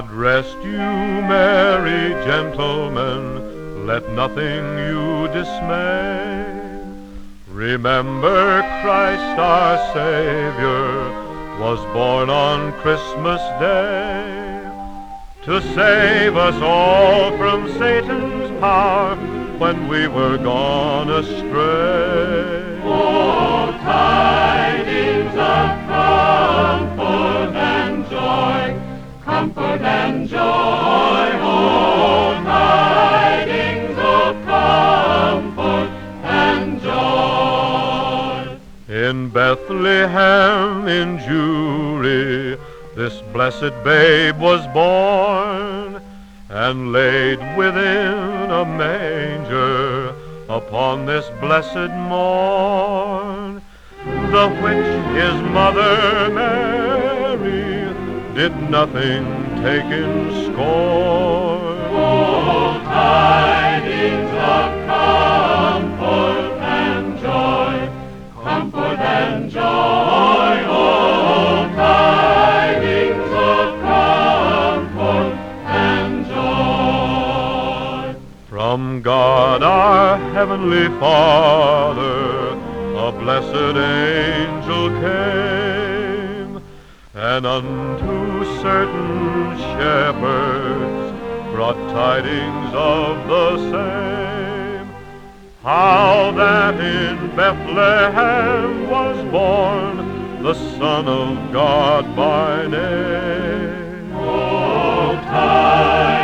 God rest you, merry gentlemen, let nothing you dismay. Remember Christ our Savior was born on Christmas Day to save us all from Satan's power when we were gone astray. Oh, tidings of comfort and joy, comfort and joy. Oh, tidings of comfort and joy. In Bethlehem in Jewry this blessed babe was born, and laid within a manger upon this blessed morn, the which his mother Mary did nothing take in scorn. Oh, tidings of comfort and joy, comfort and joy. Oh, tidings of comfort and joy. From God our heavenly Father a blessed angel came, and unto certain shepherds brought tidings of the same, how that in Bethlehem was born the Son of God by name. Oh, tidings